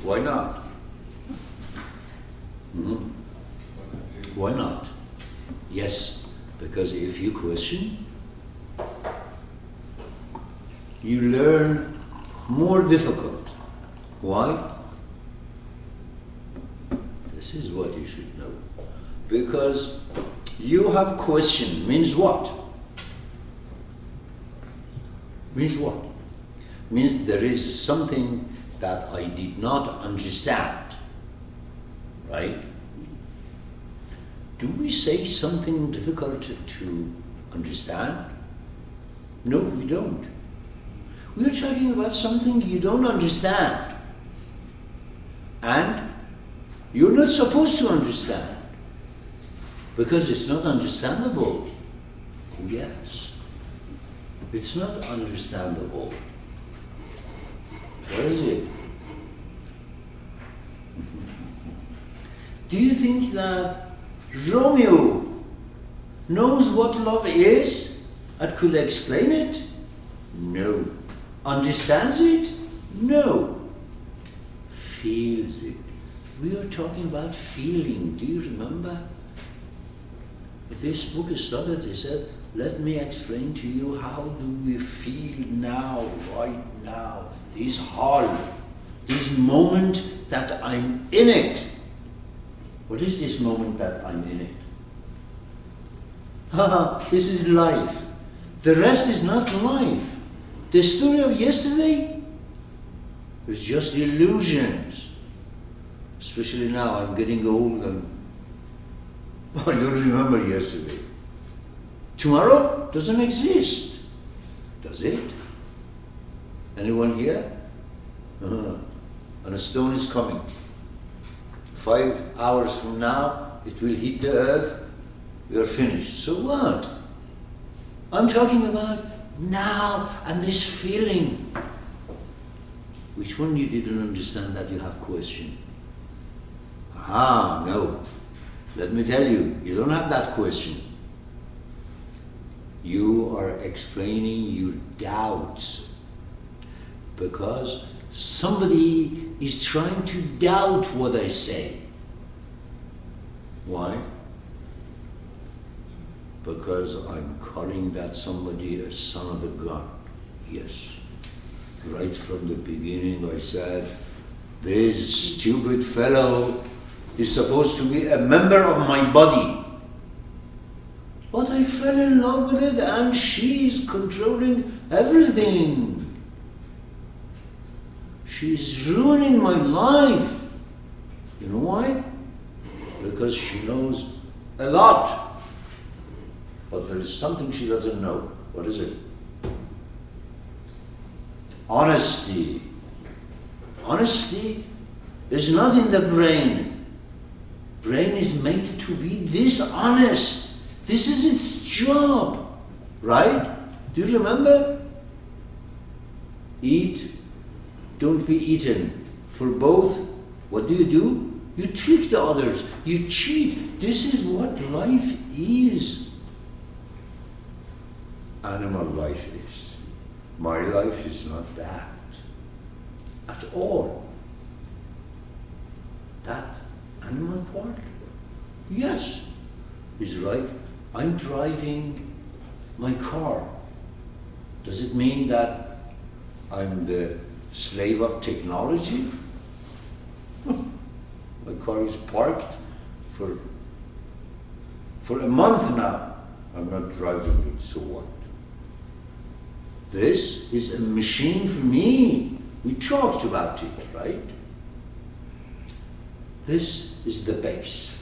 Why not? Why not? Yes, because if you question, you learn more difficult. Why? This is what you should know. Because you have question means what? Means what? Means there is something that I did not understand. Right? Do we say something difficult to understand? No, we don't. We're talking about something you don't understand. And you're not supposed to understand. Because it's not understandable. Oh, yes. It's not understandable. What is it? Do you think that Romeo knows what love is and could explain it? No. Understands it? No. Feels it. We are talking about feeling. Do you remember? This book started, he said, let me explain to you how do we feel now, right now, this hall, this moment that I'm in it. What is this moment that I'm in it? This is life. The rest is not life. The story of yesterday was just illusions. Especially now, I'm getting old and I don't remember yesterday. Tomorrow doesn't exist. Does it? Anyone here? And a stone is coming. 5 hours from now, it will hit the earth. We are finished. So what? I'm talking about now and this feeling. Which one you didn't understand that you have question? No. Let me tell you, you don't have that question. You are explaining your doubts because somebody is trying to doubt what I say. Why? Because I'm calling that somebody a son of a gun. Yes. Right from the beginning I said, this stupid fellow is supposed to be a member of my body. But I fell in love with it and she's controlling everything. She's ruining my life. You know why? Because she knows a lot. But there is something she doesn't know. What is it? Honesty. Honesty is not in the brain. Brain is made to be dishonest. This is its job. Right? Do you remember? Eat, don't be eaten. For both, what do? You trick the others. You cheat. This is what life is. Animal life is. My life is not that. At all. That animal part? Yes. It's like I'm driving my car. Does it mean that I'm the slave of technology? My car is parked for a month now. I'm not driving it, so what? This is a machine for me. We talked about it, right? This is the base.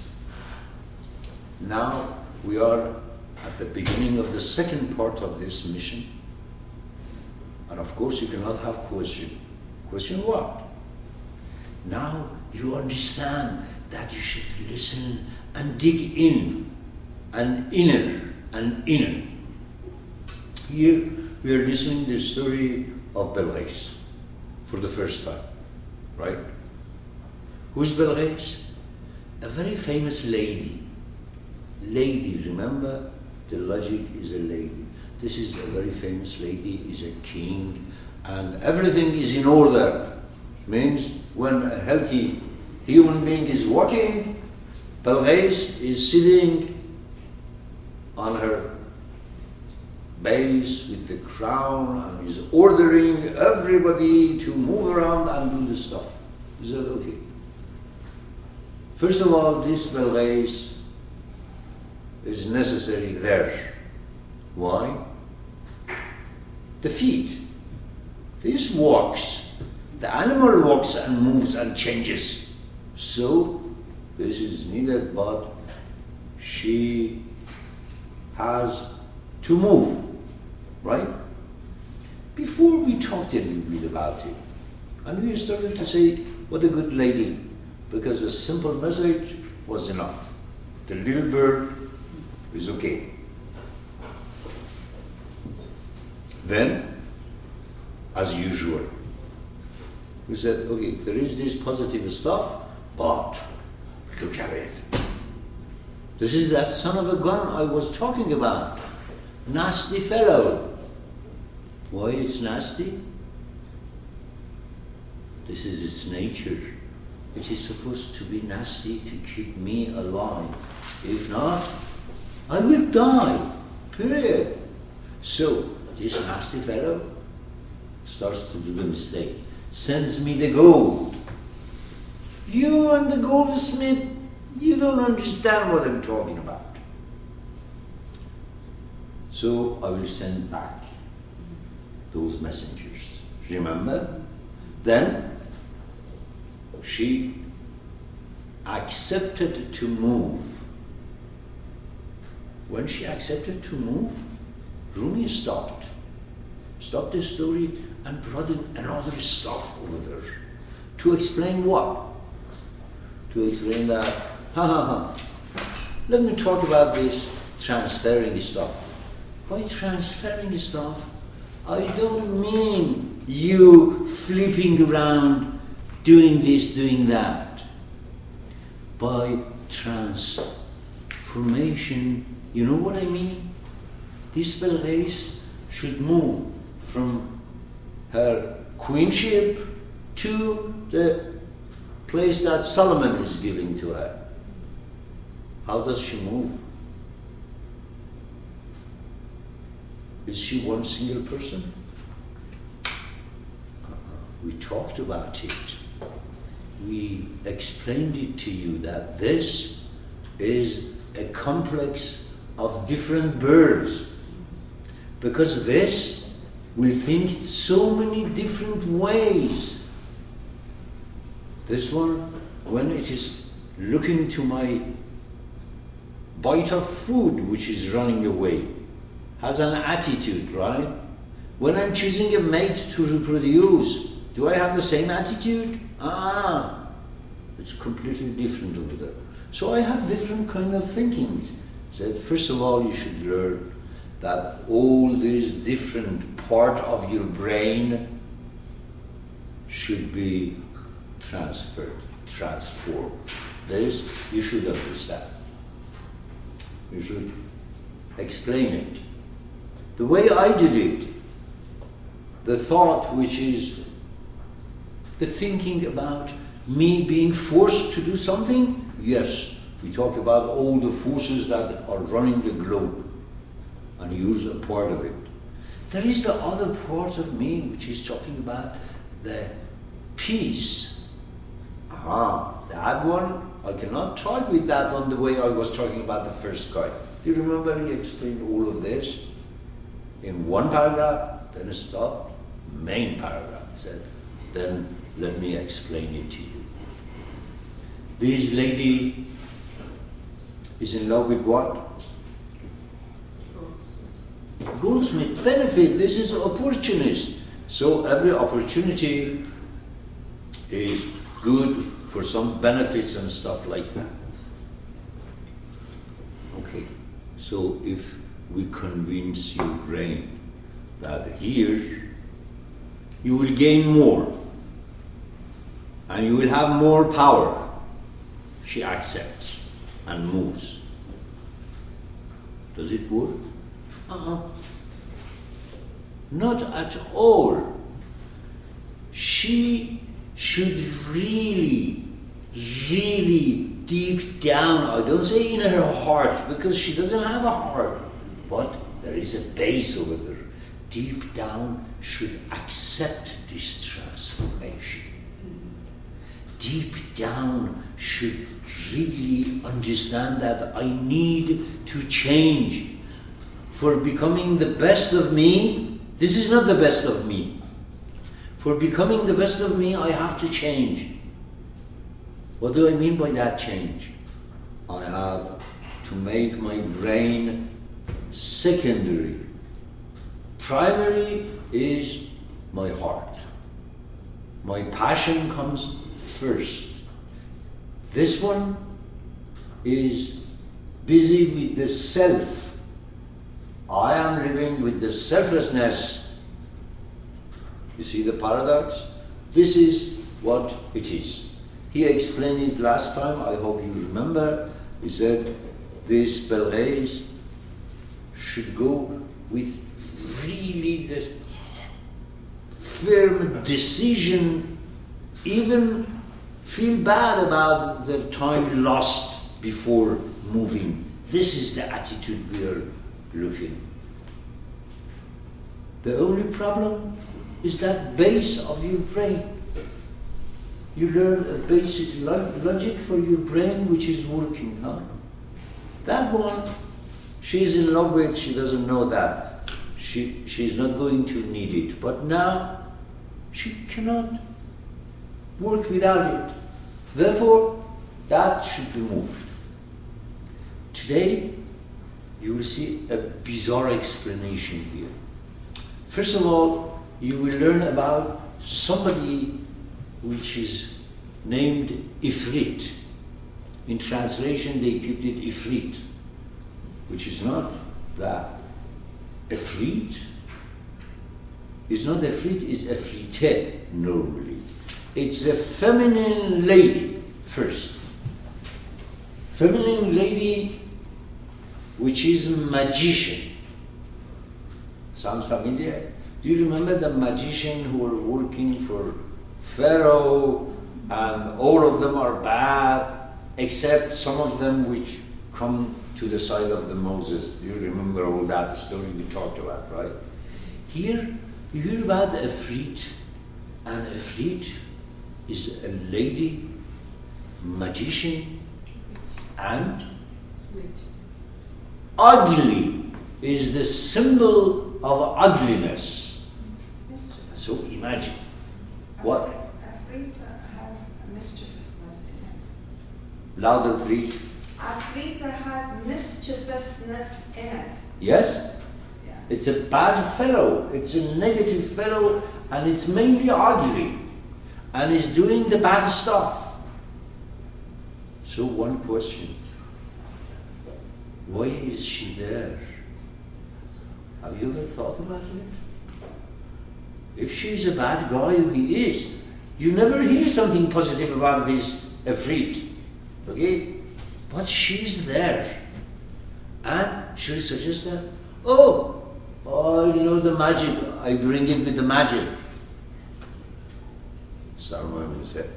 Now we are at the beginning of the second part of this mission. And of course you cannot have question. Question what? Now you understand that you should listen and dig in, and inner, and inner. Here we are listening to the story of Belghis for the first time, right? Who's Belghis? A very famous lady. Lady, remember? The logic is a lady. This is a very famous lady, is a king, and everything is in order. Means when a healthy human being is walking, Balghais is sitting on her base with the crown and is ordering everybody to move around and do the stuff. Is that okay? First of all, this Balghais is necessary there. Why? The feet. This walks. The animal walks and moves and changes. So, this is needed, but she has to move. Right? Before we talked a little bit about it, and we started to say, what a good lady, because a simple message was enough. The little bird is okay. Then, as usual, we said, okay, there is this positive stuff, but look at it. This is that son of a gun I was talking about. Nasty fellow. Why it's nasty? This is its nature. It is supposed to be nasty to keep me alive. If not, I will die. Period. So, this nasty fellow starts to do the mistake. Sends me the gold. You and the goldsmith, you don't understand what I'm talking about. So I will send back those messengers. Remember? Then she accepted to move. When she accepted to move, Rumi stopped the story and brought in another stuff over there. To explain what? To explain that, let me talk about this transferring stuff. By transferring stuff, I don't mean you flipping around, doing this, doing that. By transformation, you know what I mean? This Balghais should move from her queenship to the place that Solomon is giving to her. How does she move? Is she one single person? We talked about it. We explained it to you that this is a complex of different birds. Because this will think so many different ways. This one, when it is looking to my bite of food which is running away, has an attitude, right? When I'm choosing a mate to reproduce, do I have the same attitude? It's completely different over there. So I have different kind of thinkings. So first of all, you should learn that all these different part of your brain should be transformed. This you should understand. You should explain it. The way I did it, the thought which is the thinking about me being forced to do something, yes, we talk about all the forces that are running the globe and use a part of it. There is the other part of me which is talking about the peace. That one, I cannot talk with that one the way I was talking about the first guy. Do you remember he explained all of this in one paragraph, then stopped, main paragraph, said, then let me explain it to you. This lady is in love with what? Goldsmith. Benefit. This is opportunist. So every opportunity is good for some benefits and stuff like that. Okay. So if we convince your brain that here you will gain more and you will have more power, she accepts and moves. Does it work? Not at all. She should really, really deep down, I don't say in her heart, because she doesn't have a heart, but there is a base over there. Deep down should accept this transformation. Deep down should really understand that I need to change. For becoming the best of me, this is not the best of me. For becoming the best of me, I have to change. What do I mean by that change? I have to make my brain secondary. Primary is my heart. My passion comes first. This one is busy with the self. I am living with the selflessness. You see the paradox? This is what it is. He explained it last time, I hope you remember. He said, these ballets should go with really the firm decision, even feel bad about the time lost before moving. This is the attitude we are looking. The only problem is that base of your brain. You learn a basic logic for your brain which is working, huh? That one, she's in love with, she doesn't know that. She's not going to need it. But now, she cannot work without it. Therefore, that should be moved. Today, you will see a bizarre explanation here. First of all, you will learn about somebody which is named Ifrit. In translation, they kept it Ifrit, which is not that. Ifrit is not Ifrit, it's Ifrite normally. It's a feminine lady first. Feminine lady which is a magician. Sounds familiar? Do you remember the magician who were working for Pharaoh, and all of them are bad, except some of them which come to the side of the Moses? Do you remember all that story we talked about, right? Here, you hear about Ifrit, and Ifrit is a lady, magician, and ugly is the symbol of ugliness. So imagine. What? Ifrit has mischievousness in it. Louder, please. Ifrit has mischievousness in it. Yes? Yeah. It's a bad fellow. It's a negative fellow, and it's mainly ugly. And is doing the bad stuff. So one question. Why is she there? Have you ever thought about it? If she's a bad guy, who he is, you never hear something positive about this Ifrit. Okay? But she's there. And she'll suggest that, oh, you know the magic, I bring it with the magic. Someone will say,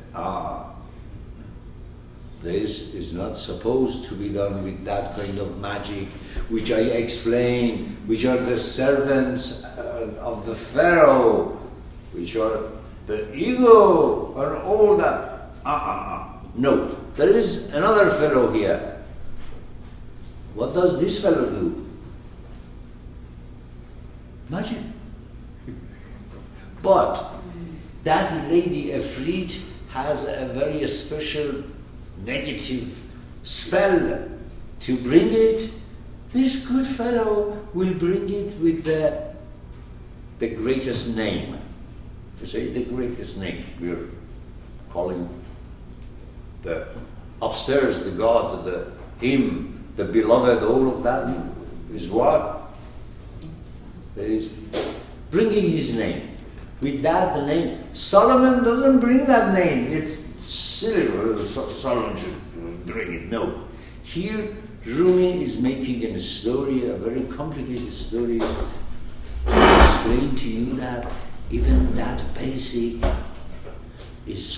this is not supposed to be done with that kind of magic, which I explain, which are the servants of the Pharaoh, which are the ego, and all that. No, there is another fellow here. What does this fellow do? Magic. But that lady Ifrit has a very special negative spell to bring it. This good fellow will bring it with the greatest name. You say the greatest name. We're calling the upstairs, the God, the Him, the beloved, all of that is what? There is bringing His name. With that, the name. Solomon doesn't bring that name. It's silly. Solomon should bring it. No. Here, Rumi is making a story, a very complicated story, to explain to you that even that basic is